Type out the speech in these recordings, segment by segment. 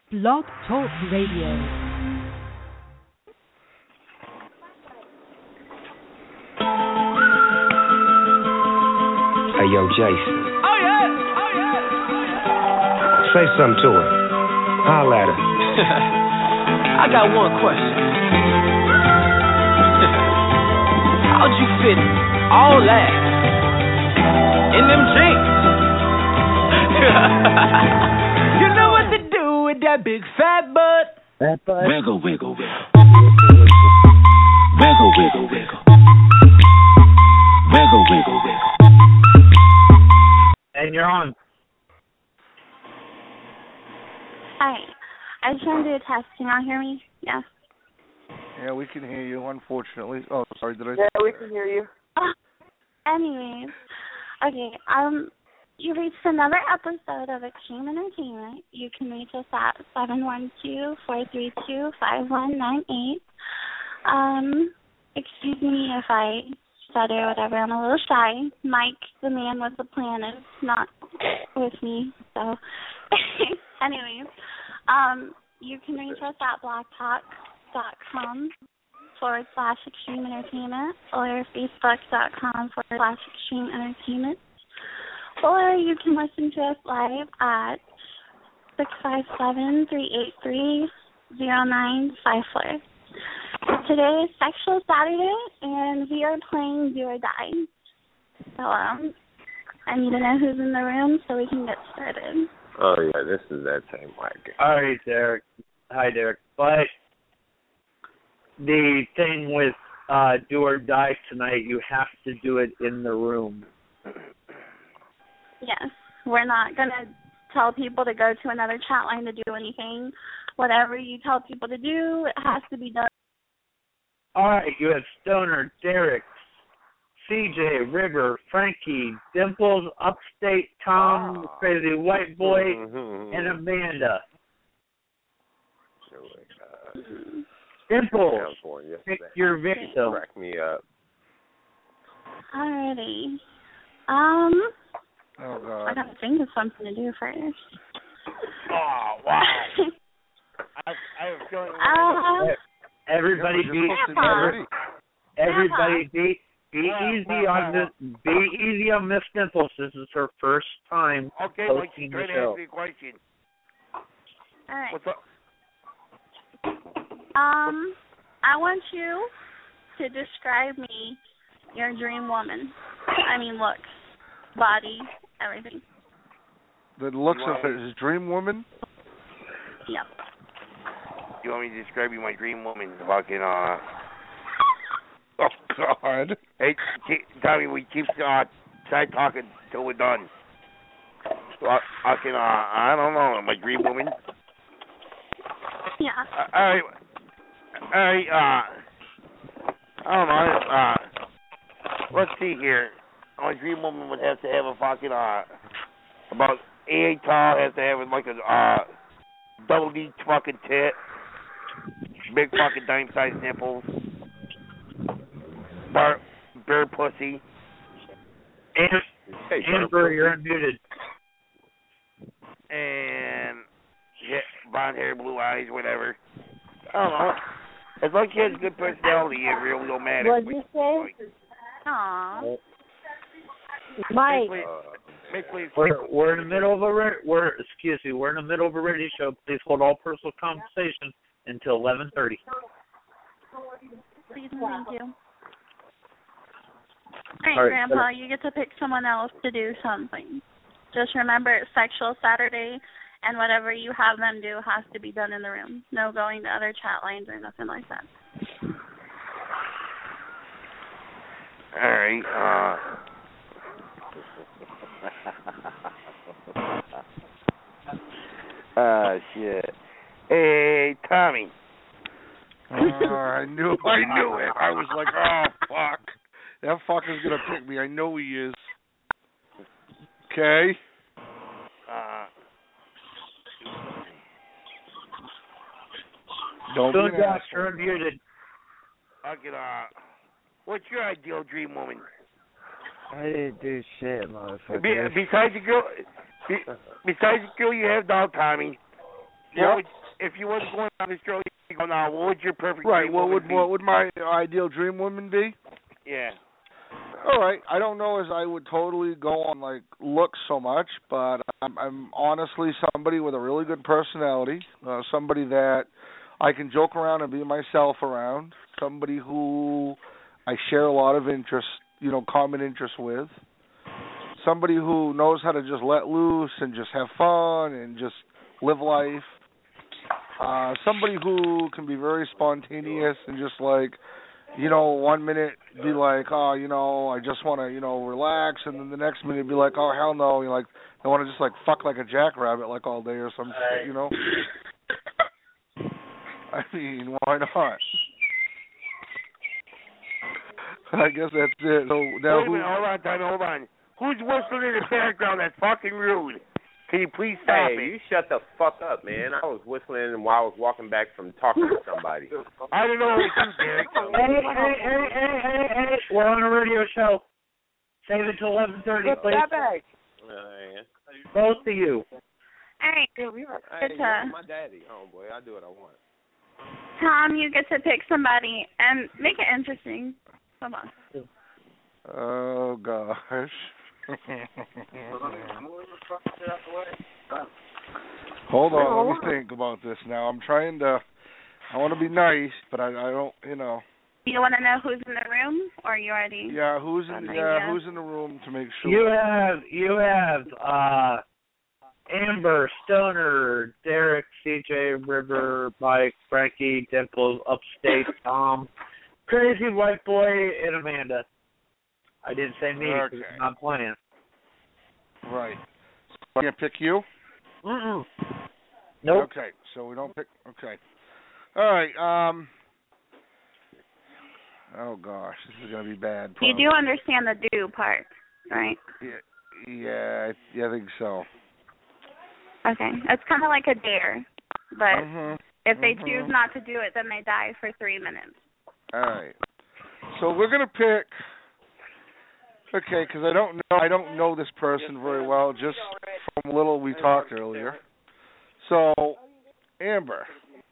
Blog Talk Radio. Hey, yo, Jason. Oh, yeah. Oh, yeah. Say something to her. Holla at her. I got one question. How'd you fit all that in them jeans? You know what to do with that big fat butt. Wiggle, wiggle, wiggle. Wiggle, wiggle, wiggle. Wiggle, wiggle, wiggle. And you're on. Hi. I just want to do a test. Can y'all hear me? Yes. Yeah, we can hear you, unfortunately. Oh, sorry, did I? Yeah, we can hear you. Anyways. Okay, you reached another episode of Extreme Entertainment. You can reach us at 712-432-5198. Excuse me if I stutter or whatever. I'm a little shy. Mike, the man with the plan, is not with me. So, anyways, you can reach us at blogtalk.com/Extreme Entertainment or Facebook.com/Extreme Entertainment. Or you can listen to us live at 657-383-0954. Today is Sexual Saturday, and we are playing Do or Die. So, I need to know who's in the room so we can get started. Oh, yeah, this is that same Mike. All right, Derek. Hi, Derek. But the thing with Do or Die tonight, you have to do it in the room. Yes. We're not going to tell people to go to another chat line to do anything. Whatever you tell people to do, it has to be done. All right, you have Stoner, Derek, CJ, River, Frankie, Dimples, Upstate, Tom, Crazy White Boy, and Amanda. Dimples, pick your victim. Crack me up. Alrighty. Oh, God. I gotta think of something to do first. Oh, wow. I have feeling everybody be easy on Miss Dimples. This is her first time hosting the show. Ask me a question. All right. What's up? I want you to describe me, your dream woman. I mean, looks, body, everything. The looks of his dream woman? Yep. You want me to describe you my dream woman? Fucking, Oh, God. Hey, Tommy, we keep side talking till we're done. Fucking, I don't know, my dream woman? Yeah. Alright, I don't know, let's see here. My dream woman would have to have a fucking, about 8 tall, has to have like a, double D fucking tit, big fucking dime-sized nipples, bare pussy. Amber, you're unmuted. And, yeah, blonde hair, blue eyes, whatever. I don't know. As long as she has a good personality, it really don't matter. What'd you say? Aww. Mike. We're in the middle of we're in the middle of a radio show. Please hold all personal conversation until 11:30. Please and thank you. All right, Grandpa, you get to pick someone else to do something. Just remember, it's Sexual Saturday, and whatever you have them do has to be done in the room. No going to other chat lines or nothing like that. All right, shit. Hey, Tommy. I knew it. I was like, oh, fuck. That fucker's going to pick me. I know he is. Okay? Don't be an asshole. You're unmuted. What's your ideal dream woman? I didn't do shit, motherfucker. Besides the girl you have now, Tommy, If you wasn't going on this show, you go now. What would your perfect right? dream woman be? What would my ideal dream woman be? Yeah. All right. I don't know as I would totally go on like looks so much, but I'm honestly somebody with a really good personality, somebody that I can joke around and be myself around, somebody who I share a lot of interest, common interests with, somebody who knows how to just let loose and just have fun and just live life, somebody who can be very spontaneous and just like, 1 minute be like, oh, I just want to, relax, and then the next minute be like, oh, hell no, I want to just like fuck like a jackrabbit like all day or some shit, I mean, why not? I guess that's it. So now Wait a minute, hold on. Who's whistling in the background? That's fucking rude. Can you please stop it? Hey, you shut the fuck up, man. I was whistling while I was walking back from talking to somebody. I don't know what you Derek. Hey, we're on a radio show. Save it till 11:30, please. Both of you. All right. Hey, you're my daddy, homeboy. I do what I want. Tom, you get to pick somebody and make it interesting. Come on. Oh, gosh. Hold on, let me think about this now. I want to be nice, but I don't, You want to know who's in the room, or you already? Yeah, who's in the room to make sure? You have Amber, Stoner, Derek, CJ, River, Mike, Frankie, Dimples, Upstate, Tom, Crazy White Boy, and Amanda. I didn't say me because I'm not playing. Right. So I can't pick you? Mm-mm. Nope. Okay, so we don't pick. Okay. All right. Oh gosh, this is gonna be bad. Probably. You do understand the do part, right? Yeah, I think so. Okay, it's kind of like a dare, but if they choose not to do it, then they die for 3 minutes. All right. So we're gonna pick. Okay, because I don't know this person very well, just from little we talked earlier. So, Amber.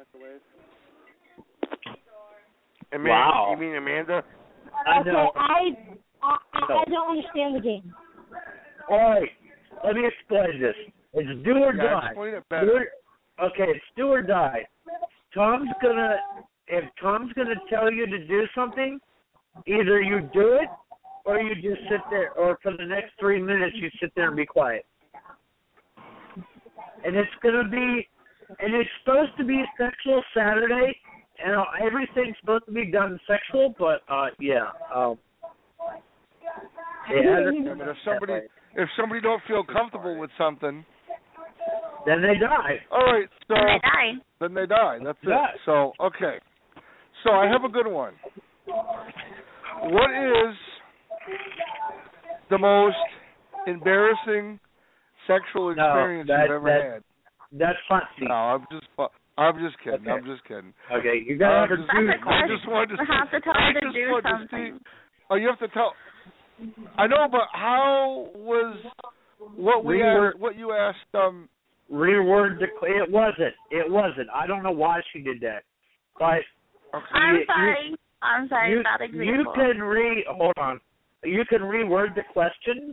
Amanda, wow. You mean Amanda? Okay, I don't understand the game. All right, let me explain this. It's do or die. Explain it better. It's do or die. If Tom's gonna tell you to do something, either you do it or you just sit there, or for the next 3 minutes you sit there and be quiet. And it's supposed to be Sexual Saturday, and everything's supposed to be done sexual, but yeah. But if somebody don't feel comfortable with something, then they die. All right, so then they die. That's it. So okay. So I have a good one. What is the most embarrassing sexual experience you've ever had? That's fun. No, I'm just kidding. Okay. I'm just kidding. Okay, you gotta have to tell her to do something. Oh, you have to tell. I know, but how was what you asked? Reword the. It wasn't. I don't know why she did that, but. Okay. I'm sorry. Bad example. You can hold on. You can reword the question.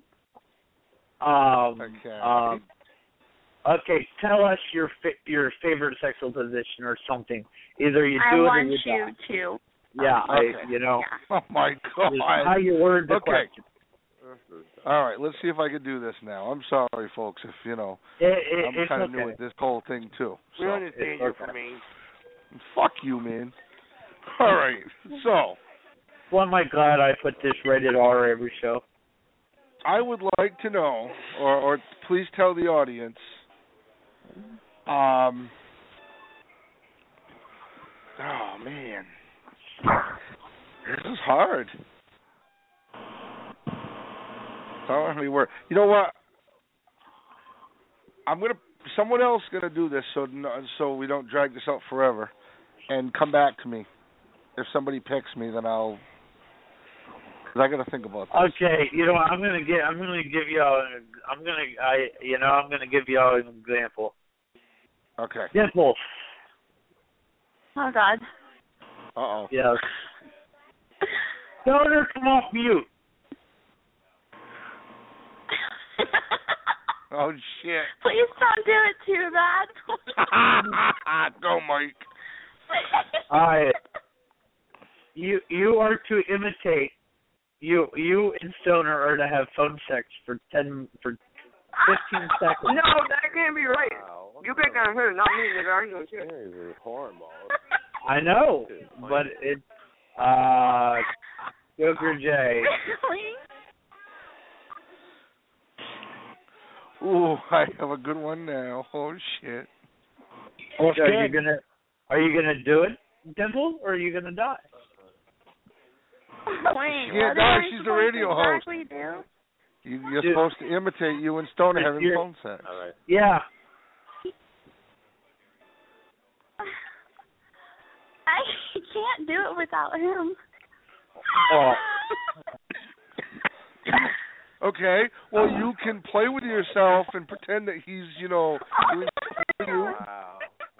Okay. Tell us your favorite sexual position or something. Either you do it or you don't. I want you to. Yeah. Yeah. Oh my God. How you word the question. All right. Let's see if I can do this now. I'm sorry, folks. If I'm kind of new at this whole thing too. We understand you for me. Fuck you, man. All right. So. Well, am I glad I put this rated R every show? I would like to know, or please tell the audience, oh man, this is hard. Don't really work. You know what? Someone else gonna do this, so we don't drag this out forever, and come back to me. If somebody picks me, then I gotta think about this. Okay, I'm gonna give y'all an example. Okay. Dimples. Oh, God. Uh-oh. Yes. Stoner, come off mute. Oh, shit. Please don't do it too bad. Go, Mike. All right. You are to imitate. You and Stoner are to have phone sex for 15 seconds. No, that can't be right. You pick on her, not me, nigga. I ain't gonna shit. I know, but it. Joker J. Ooh, I have a good one now. Oh, shit. So are you gonna do it, Dimple, or are you gonna die? Wait, She can't die. She's the radio host. You're supposed to imitate you and Stoner having phone sex. All right. Yeah. I can't do it without him. Oh. Okay, well, you can play with yourself and pretend that he's, doing you. Wow.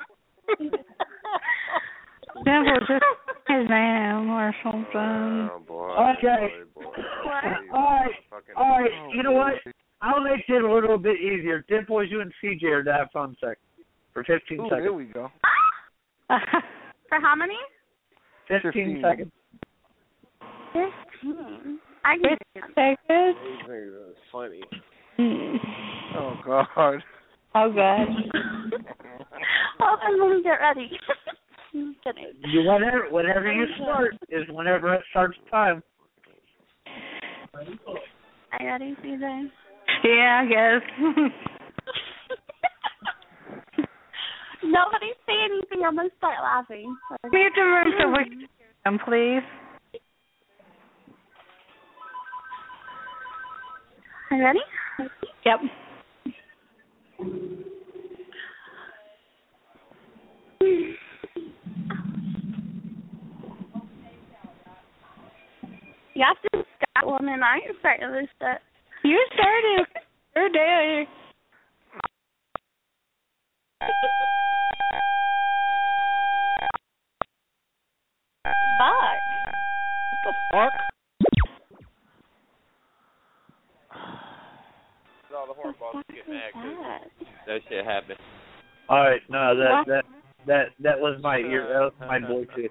Dimple, just his name or something. Oh, boy. Okay. All right. You know what? I'll make it a little bit easier. Dimples, you and CJ are to have phone sex for 15 seconds. There we go. For how many? 15 seconds. 15. I can do that. Seconds? That's funny. Oh, God. Oh, God. Hold on, let me get ready. I'm kidding. Whenever you start is whenever it starts time. Are you ready, CJ? Yeah, I guess. Nobody say anything. I'm going to start laughing. Mute the room so we can hear them, please. Are you ready? Yep. You have to start one, and I ain't starting this shit. You started. You're there. Fuck. What the fuck? All the hornballs get mad because that shit happened. All right, no, that was my ear. That was my Bluetooth.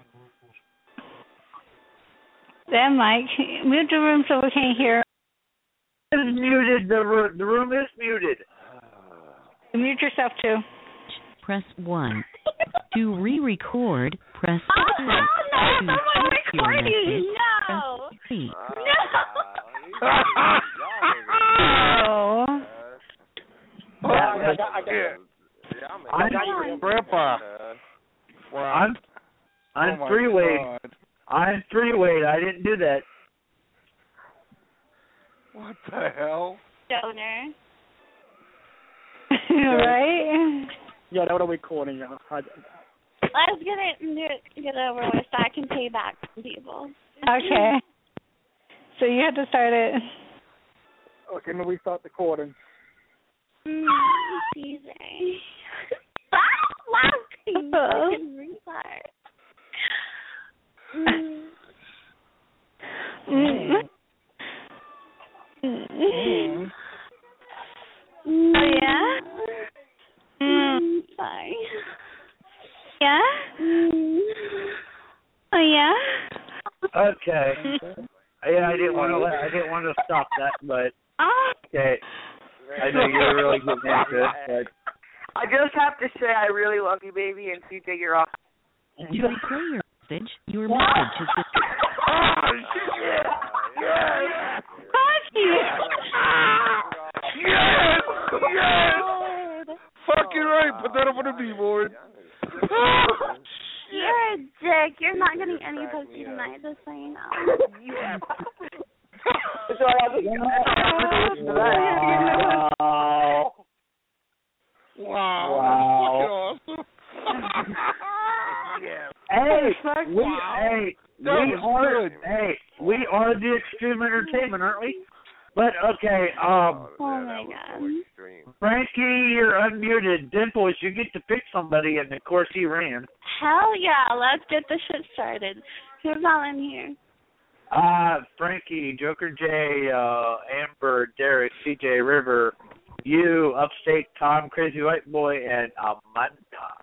Then, Mike, mute the room so we can't hear. It's muted. The room is muted. Mute yourself too. Press 1. To re-record, press 2. No, someone recording. No. Press 3. Grandpa. I'm three-way. I'm three-way. I didn't do that. What the hell? Stoner. Right? Yeah, that was a recording. Let's get it and get it over with so I can pay back some people. Okay. So you had to start it. Okay, now we start recording. CJ. Stop laughing. I can restart. Oh, yeah? Sorry. Yeah? Oh, yeah? Okay. Yeah, I didn't want to stop that, but okay. I know you're really getting into it, but I just have to say I really love you, baby, and CJ, you're off. To replay your message, your message has been... Yes! Fucking right. Put that up on the B-board. You're a dick. You're not getting any pussy tonight, just so you know. Wow. Fucking awesome. We are the Extreme Entertainment, aren't we? But okay, oh my God. Extreme. Frankie, you're unmuted. Dimples, you get to pick somebody, and of course he ran. Hell yeah, let's get the shit started. Who's all in here? Frankie, Joker J, Amber, Derek, CJ, River, you, Upstate Tom, Crazy White Boy, and Amanda.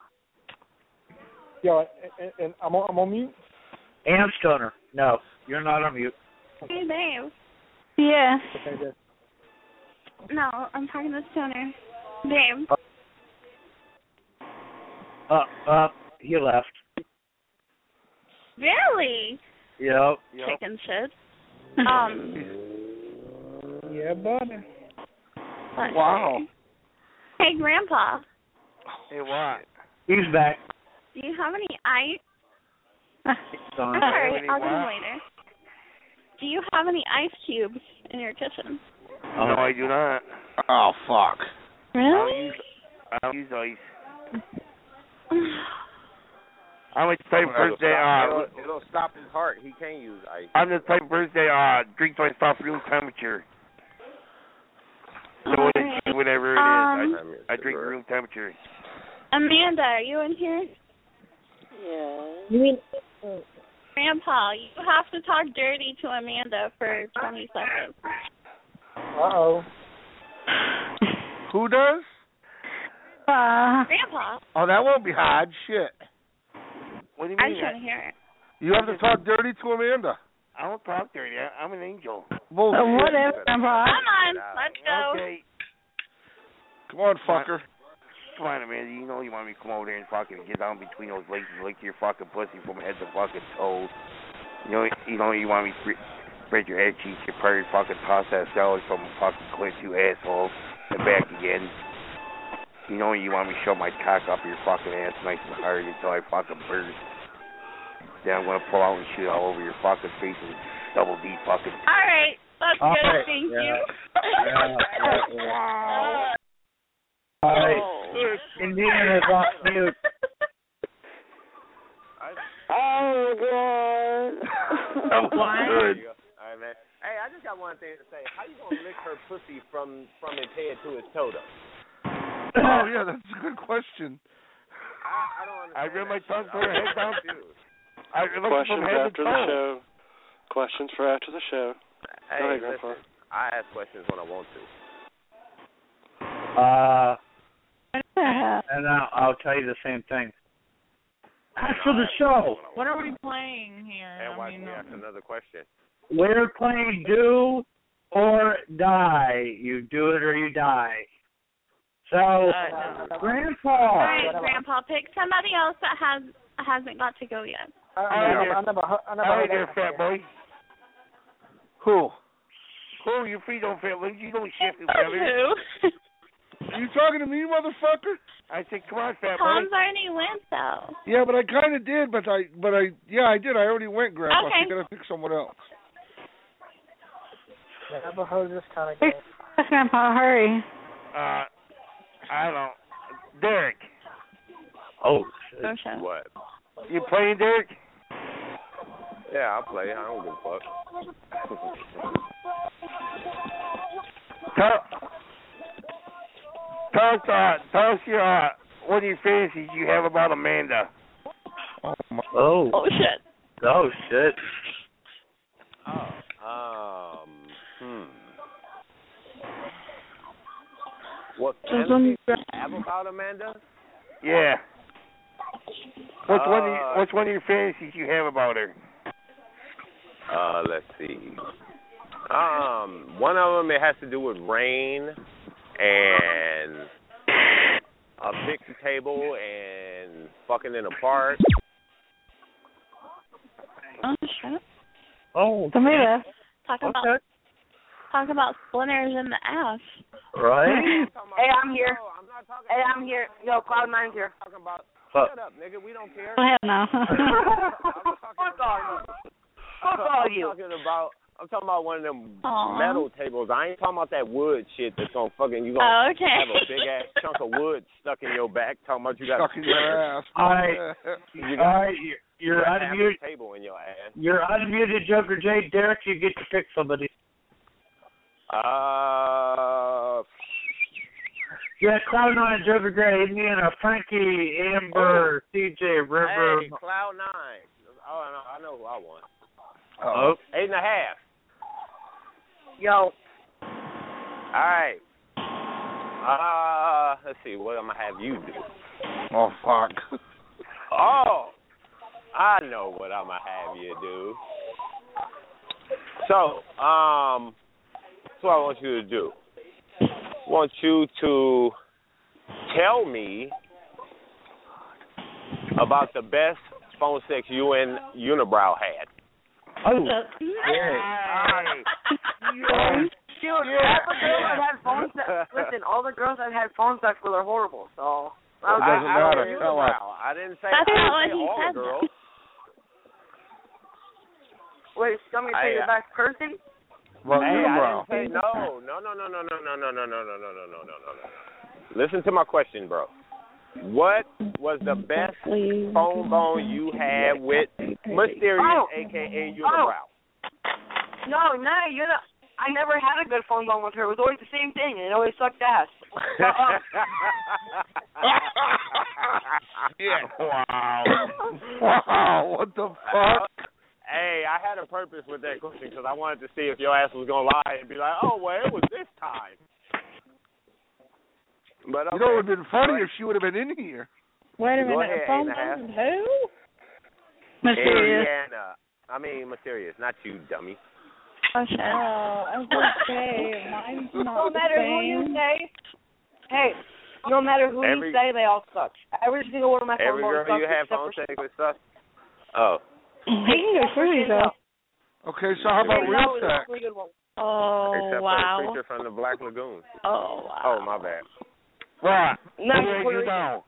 Yeah, and I'm on mute? And Stoner. No, you're not on mute. Hey, babe. Yes. Okay, good. No, I'm talking to Stoner. Babe. He left. Really? Yep. Chicken shit. Yeah, buddy. Wow. Hey, Grandpa. Hey, what? He's back. Do you have any ice? Gone. Sorry, I'll get him later. Do you have any ice cubes in your kitchen? No, I do not. Oh, fuck. Really? I don't use ice. I'm the type of person that it'll stop his heart. He can't use ice. I'm the type of person that drinks my stuff room temperature. So whatever it is, I drink room temperature. Amanda, are you in here? Yeah. You mean? Grandpa, you have to talk dirty to Amanda for 20 seconds. Uh-oh. Who does? Grandpa. Oh, that won't be hard. Shit. What do you I'm mean? trying to hear it. You have to talk dirty to Amanda. I don't talk dirty. I'm an angel. Bullshit. Whatever, Grandpa. Come on, let's go. Okay. Come on, fucker. Come on, Amanda. You know you want me to come over there and fucking get down between those legs and lick your fucking pussy from head to fucking toe. You know you want me to spread your ass cheeks, your purse, fucking toss that salad from fucking clit you asshole and back again. You know you want me to shove my cock up your fucking ass nice and hard until I fucking burst. Then I'm gonna pull out and shoot all over your fucking face and double D fucking. All right, that's All good. right. Thank Yeah. you. Wow. All right. Indiana's off mute. Oh, God. That was good. All right, man. Hey, I just got one thing to say. How you gonna lick her pussy from his head to his toe, though? Oh, yeah, that's a good question. I don't understand. I ran my tongue from her head down. I looked from Questions head after to the toe. show. Questions for after the show. Hey, Go ahead, Grandpa. listen, I ask questions when I want to. And I'll tell you the same thing. After the show, What are we playing here? And watch me ask another question. we're playing Do or Die. You do it or you die. So, Grandpa. All right, Grandpa, pick somebody else that hasn't got to go yet. I never heard there, that. fat boy. Who? Who? You free don't fat boy. You don't shit, Who? You talking to me, motherfucker? I said, come on, fat boy. Tom's already went though. Yeah, but I kind of did, but I did. I already went, Grandpa. Okay. So you gotta pick someone else. Never heard this kind of game. Grandpa, hurry. I don't know. Derek. Oh, Oh, shit. What? You playing, Derek? Yeah, I'll play. I don't give a fuck. Tell us your what are your fantasies you have about Amanda? Oh. Oh, shit. Oh, shit. What fantasies you have about Amanda? Yeah. What's one of your fantasies you have about her? Let's see. One of them, it has to do with rain and a picnic table and fucking in a park. Oh, shit. Oh. Tomato. Talk about splinters in the ass. Right? Hey, I'm here. Hey, I'm here. Yo, Cloud9's here. Shut up, nigga. We don't care. Go ahead now. Fuck all you. I'm talking about one of them Aww. metal tables. I ain't talking about that wood shit that's gonna fucking you gonna okay. have a big ass chunk of wood stuck in your back. Talking about you got Stuck in your ass. All right. You're unmuted. Table in your ass. You're unmuted, Joker J. Derek, you get to pick somebody. Yeah, Cloud9, Joker Gray, Indiana, Frankie, Amber, CJ, River. Hey, Cloud9. Oh, I know who I want. Oh. 8.5. Yo. All right. Let's see. What I'm gonna have you do? Oh fuck. Oh, I know what I'm gonna have you do. So, that's what I want you to do. I want you to tell me about the best phone sex you and Unibrow had. Oh, Dude, all the girls that had phone sex. Listen, all the girls that had phone sex with are horrible. So It doesn't matter. Tell us. I didn't say That's not what he all said, the girls. wait, you want me to say the best person? Well, Hey, Unibrow. I didn't say no. Listen to my question, bro. What was the best phone bone you had with Mysterious, a.k.a. Unibrow? No, I never had a good phone bone with her. It was always the same thing, and it always sucked ass. Yeah. Wow. What the fuck? Hey, I had a purpose with that question because I wanted to see if your ass was going to lie and be like, oh, well, it was this time. But okay. You know, it would have been funny if she would have been in here. Wait a Go minute. ahead, Phone 8.5. bone who? Mysterious. Mysterious, not you, dummy. Oh, shit. I was going to say, mine's not No matter the who you same. say, hey, no matter who you say, they all suck. Every single one of my phone Every bones girl sucks you have except phone for sex with sucks? Oh. He can go through yourself. Okay, so how about real sex? Oh, Except wow. for the creature from the Black Lagoon. Oh, wow. Oh, my bad. Right. No,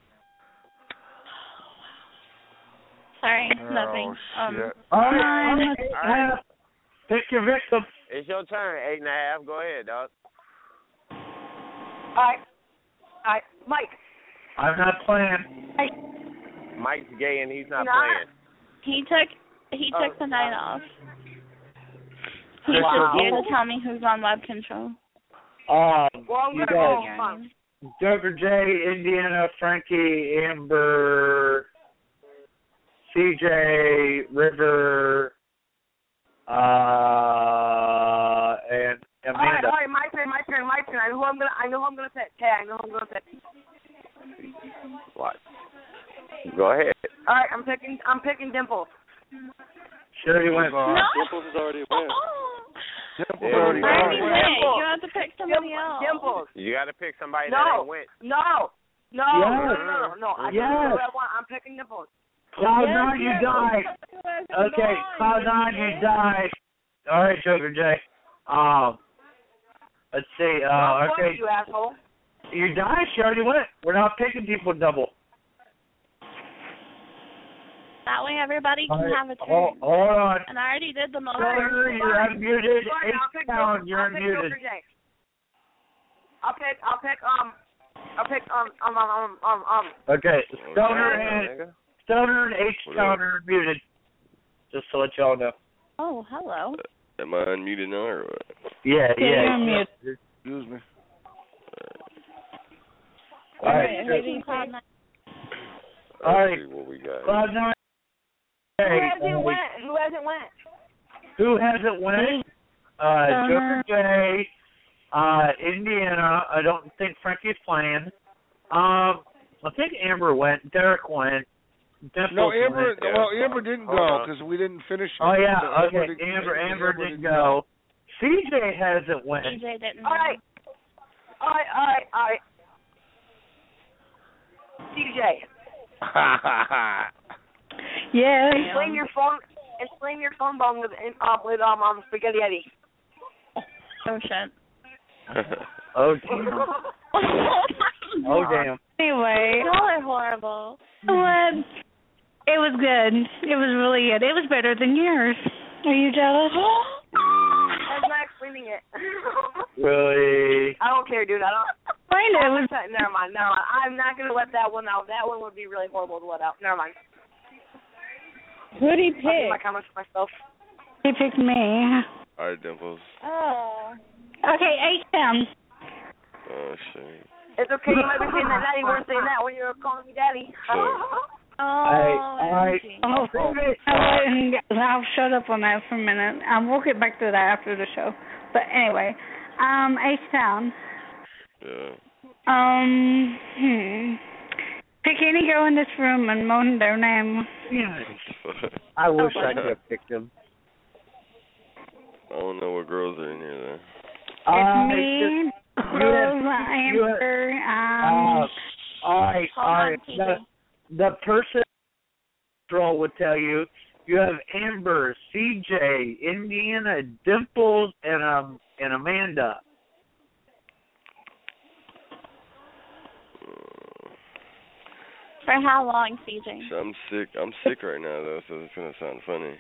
Sorry, nothing. Shit. All right. Pick your victim. It's your turn, 8.5. Go ahead, dog. All right, Mike. I'm not playing. Mike's gay and he's not Nah. playing. He took the night off. He's Wow. just here to tell me who's on web control. Well, I'm You gonna got go. Fine. Joker J, Indiana, Frankie, Amber, CJ, River, and Amanda. All right, my turn. I know who I'm gonna pick. Okay, I know who I'm gonna pick. What? Go ahead. All right, I'm picking Dimples. Sure, you went. No. Dimples has already won. Dimples already I already won. went. You have to pick somebody else. Dimples. You got to pick somebody No. that ain't went. No. Yes. I Yes. know what I want. I'm picking Dimples. Cloud9, you died. Okay, Cloud9, you died. All right, Joker J. Let's see. Okay, You asshole. you died. She already went. We're not picking people double. That way everybody can All right, have a turn. hold on. And I already did the most. Stoner, you're unmuted. Fine, I'll pick H-Town, you're Joker unmuted. J. I'll pick Okay, Stoner and Nigga. H-Town are muted. Just to let y'all know. Oh, hello. Am I unmuted now or what? Yeah. you're on mute. Excuse me. All right. All right. Let's see what we got. Cloud9. Who hasn't went? Who hasn't went? Joker J, Indiana. I don't think Frankie's playing. I think Amber went. Derek went. No, Amber. Went. Well, Amber didn't go because we didn't finish. Oh yeah. Amber Okay. didn't- Amber didn't go. CJ hasn't went. DJ didn't. All right. DJ. Yes. Explain your phone bone with Spaghetti Eddie. Oh, shit. Oh damn. Oh damn. Anyway. Y'all are horrible. What? It was good. It was really good. It was better than yours. Are you jealous? I'm not explaining it. Really? I don't care, dude. I don't. It was. Never mind. I'm not gonna let that one out. That one would be really horrible to let out. Never mind. Who'd he I'll keep my pick? comments for myself. He picked me. All right, Dimples. Oh. Okay, H-Town. Oh, shit. It's okay. You might be saying that. Daddy weren't saying that when you were calling me daddy. I'll shut up on that for a minute. We'll get back to that after the show. But anyway, H-Town. Yeah. Pick any girl in this room and moan their name. I wish I could have picked them. I don't know what girls are in here then. It's me, Amber, all right. The person control would tell you have Amber, CJ, Indiana, Dimples, and Amanda. For how long, CJ? So I'm sick right now though, so it's gonna sound funny.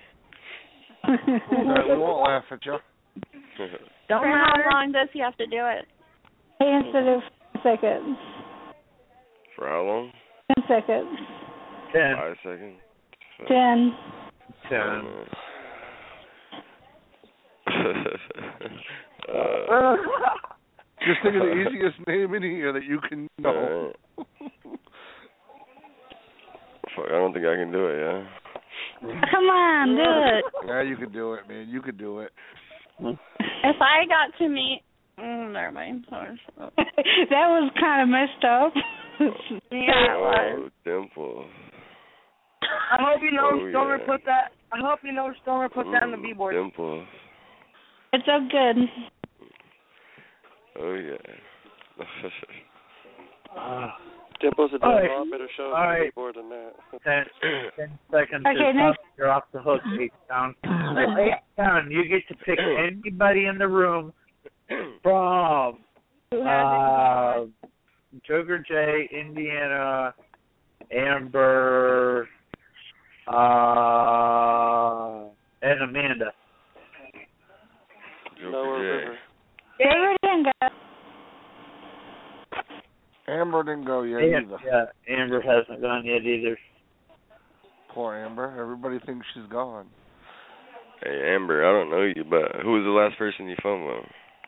We won't laugh at you. For how long does he have to do it? Instead of seconds. For how long? 10 seconds. 10. 5 seconds. 10. 10. Just think of the easiest name in here that you can know. Fuck, I don't think I can do it, yeah? Come on, do it. Yeah, you could do it, man. You could do it. If I got to meet... never mind. That was kind of messed up. Yeah, it was. Dimple. I hope you know Stoner put that. I hope you know Stoner put that on the B-board. Dimple. It's so good. Oh yeah. Dimple's a lot better show on the B-board than that. 10 seconds. Okay, next. You're off the hook, H-Town. H-Town, you get to pick anybody in the room from Joker J, Indiana, Amber, and Amanda. River. Amber didn't go. Amber didn't go yet either. Yeah, Amber hasn't gone yet either. Poor Amber. Everybody thinks she's gone. Hey Amber, I don't know you, but who was the last person you phoned with?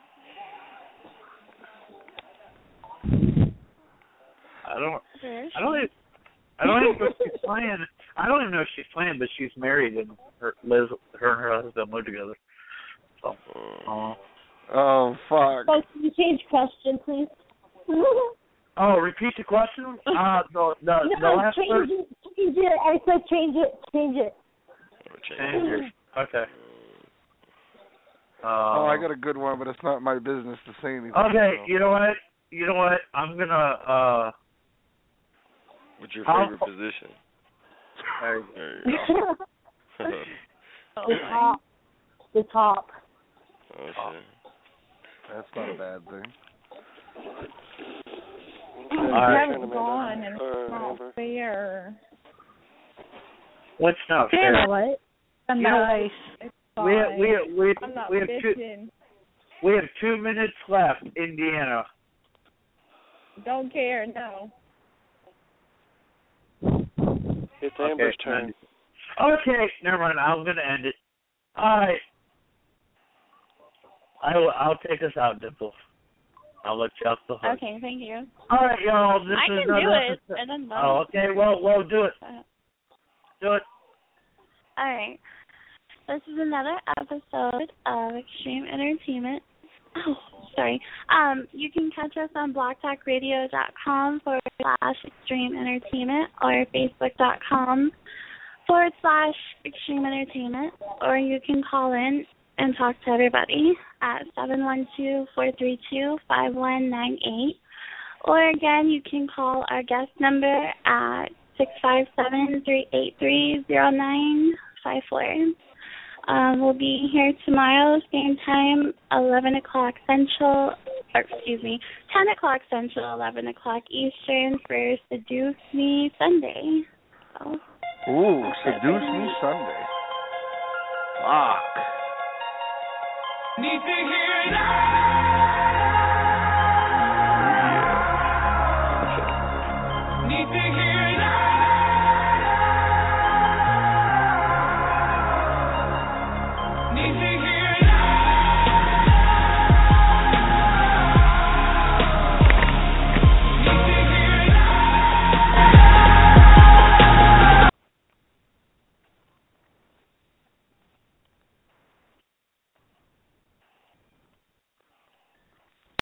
I don't even know if she's playing. I don't even know if she's playing, but she's married and her and her husband live together. So. Oh fuck. Oh, can you change question, please? Oh, repeat the question. The last change it. I said change it. Change it. Okay. I got a good one, but it's not my business to say anything. Okay, you know what? I'm gonna. What's your favorite position? There you go. The top. Okay. That's not a bad thing. Never gone and it's not fair. What's not fair? What? Nice. We have 2 minutes left, Indiana. Don't care, no. It's Amber's turn. Okay, never mind. I'm going to end it. All right. I'll take us out, Dimples. I'll let you off the hook. Okay, thank you. All right, y'all. I can do it. And then okay. Well, do it. Do it. All right. This is another episode of Extreme Entertainment. Oh, sorry. You can catch us on blogtalkradio.com/Extreme Entertainment or Facebook.com/Extreme Entertainment, or you can call in and talk to everybody at 712-432-5198. Or again, you can call our guest number at 657-383-0954. We'll be here tomorrow, same time, 11 o'clock Central, 10 o'clock Central, 11 o'clock Eastern for Seduce Me Sunday. So, ooh, Seduce Me Sunday. Fuck. Need to hear it out.